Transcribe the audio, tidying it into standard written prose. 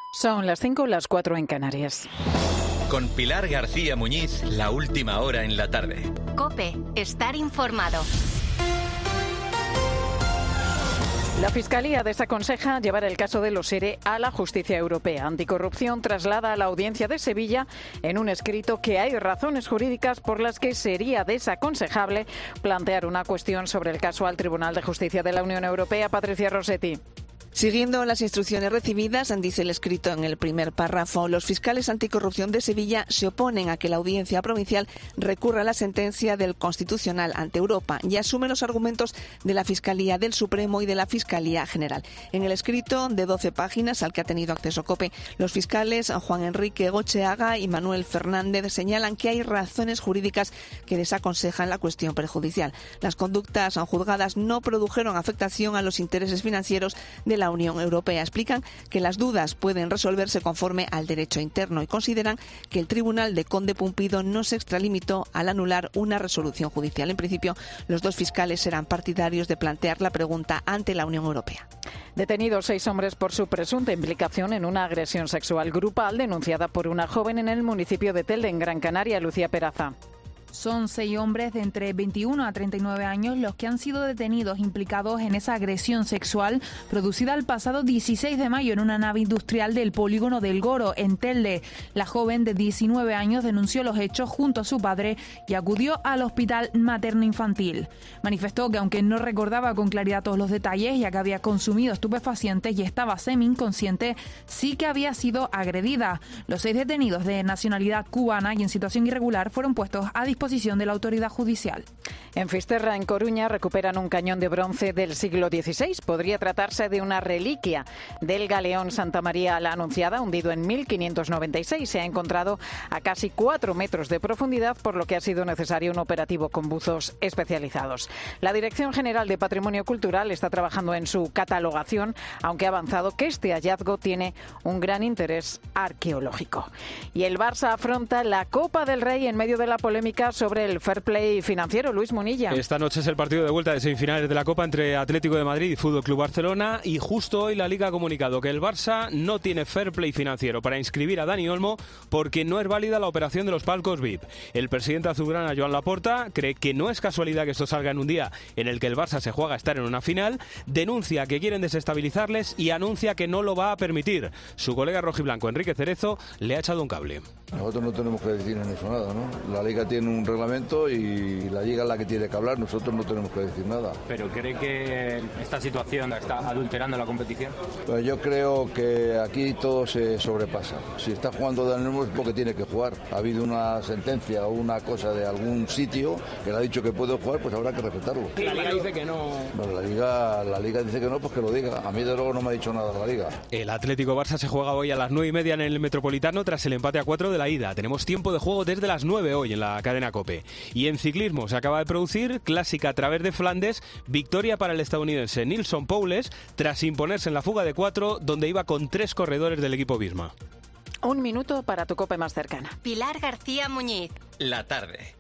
Son las 5, las 4 en Canarias. Con Pilar García Muñiz, la última hora en la tarde. COPE, estar informado. La Fiscalía desaconseja llevar el caso de los ERE a la justicia europea. Anticorrupción traslada a la Audiencia de Sevilla en un escrito que hay razones jurídicas por las que sería desaconsejable plantear una cuestión sobre el caso al Tribunal de Justicia de la Unión Europea. Patricia Rossetti. Siguiendo las instrucciones recibidas, dice el escrito en el primer párrafo, los fiscales anticorrupción de Sevilla se oponen a que la Audiencia Provincial recurra a la sentencia del Constitucional ante Europa y asume los argumentos de la Fiscalía del Supremo y de la Fiscalía General. En el escrito de 12 páginas al que ha tenido acceso COPE, los fiscales Juan Enrique Gocheaga y Manuel Fernández señalan que hay razones jurídicas que desaconsejan la cuestión perjudicial. Las conductas juzgadas no produjeron afectación a los intereses financieros de la Unión Europea. Explican que las dudas pueden resolverse conforme al derecho interno y consideran que el Tribunal de Conde Pumpido no se extralimitó al anular una resolución judicial. En principio, los dos fiscales serán partidarios de plantear la pregunta ante la Unión Europea. Detenidos 6 hombres por su presunta implicación en una agresión sexual grupal denunciada por una joven en el municipio de Telde, en Gran Canaria. Lucía Peraza. Son 6 hombres de entre 21 a 39 años los que han sido detenidos implicados en esa agresión sexual producida el pasado 16 de mayo en una nave industrial del polígono del Goro, en Telde. La joven de 19 años denunció los hechos junto a su padre y acudió al hospital materno-infantil. Manifestó que aunque no recordaba con claridad todos los detalles, ya que había consumido estupefacientes y estaba semi-inconsciente, sí que había sido agredida. Los 6 detenidos de nacionalidad cubana y en situación irregular fueron puestos a disposición de la autoridad judicial. En Fisterra, en Coruña, recuperan un cañón de bronce del siglo XVI. Podría tratarse de una reliquia del galeón Santa María la Anunciada, hundido en 1596. Se ha encontrado a casi 4 metros de profundidad, por lo que ha sido necesario un operativo con buzos especializados. La Dirección General de Patrimonio Cultural está trabajando en su catalogación, aunque ha avanzado que este hallazgo tiene un gran interés arqueológico. Y el Barça afronta la Copa del Rey en medio de la polémica sobre el fair play financiero. Luis Munilla. Esta noche es el partido de vuelta de semifinales de la Copa entre Atlético de Madrid y Fútbol Club Barcelona, y justo hoy la Liga ha comunicado que el Barça no tiene fair play financiero para inscribir a Dani Olmo porque no es válida la operación de los palcos VIP. El presidente azulgrana, Joan Laporta, cree que no es casualidad que esto salga en un día en el que el Barça se juega a estar en una final, denuncia que quieren desestabilizarles y anuncia que no lo va a permitir. Su colega rojiblanco, Enrique Cerezo, le ha echado un cable. Nosotros no tenemos que decir en eso nada, ¿no? La Liga tiene un reglamento y la Liga es la que tiene que hablar, nosotros no tenemos que decir nada. ¿Pero cree que esta situación está adulterando la competición? Pues yo creo que aquí todo se sobrepasa. Si está jugando Dani Olmo es porque tiene que jugar. Ha habido una sentencia o una cosa de algún sitio que le ha dicho que puede jugar, pues habrá que respetarlo. La Liga dice que no. Bueno, la Liga dice que no, pues que lo diga. A mí de luego no me ha dicho nada la Liga. El Atlético Barça se juega hoy a las 9:30 en el Metropolitano tras el empate a 4 de la ida. Tenemos tiempo de juego desde las 9 hoy en la cadena COPE. Y en ciclismo se acaba de producir clásica a través de Flandes, victoria para el estadounidense Nilson Powles tras imponerse en la fuga de 4 donde iba con 3 corredores del equipo Visma. Un minuto para tu COPE más cercana. Pilar García Muñiz. La tarde.